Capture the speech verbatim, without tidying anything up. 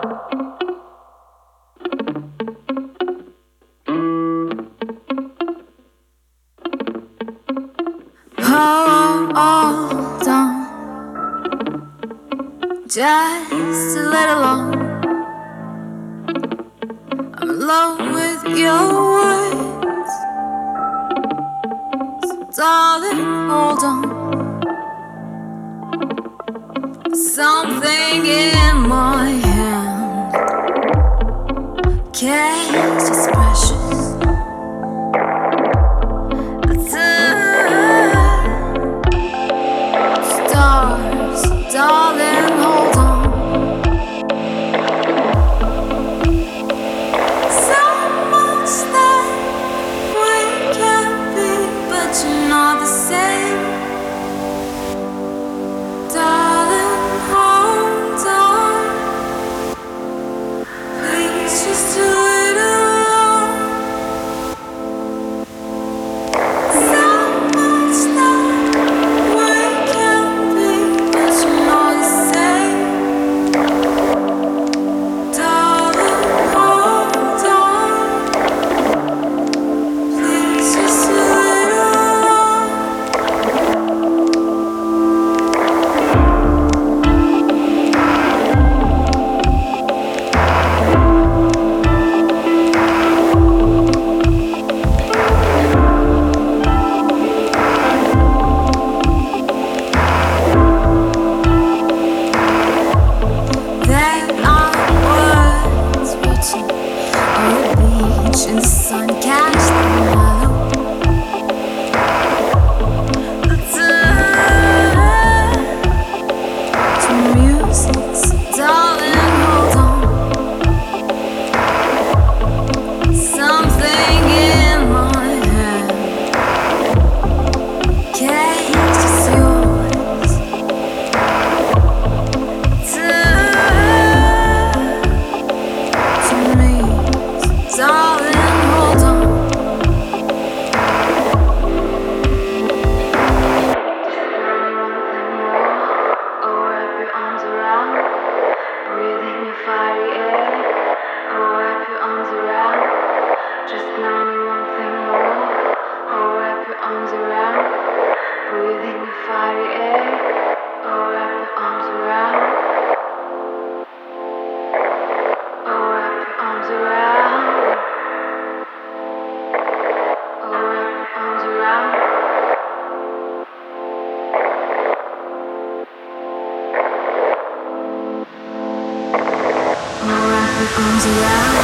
Hold on, just a little long. I'm in love with your words, so darling, hold on. Something in my hand catches its precious. Stars, darling, hold on. So much that we can't be, but you're not the same. Darling, hold on. Please, just a little. So much that we can't be, but you're not the same. Darling, hold on. Please, just a little. There are words written on the beach in the sun, catch the mellow. The time to music, so darling, hold on. Something in my head catches yours. To me, darling, hold on. Oh, wrap your arms around, breathing your fiery air. Oh, wrap your arms around, just now me one thing more. Oh, wrap your arms around, breathing your fiery air. Oh, wrap your arms around. Oh, wrap your arms around. Oh, wrap your arms around. Oh, wrap your arms around.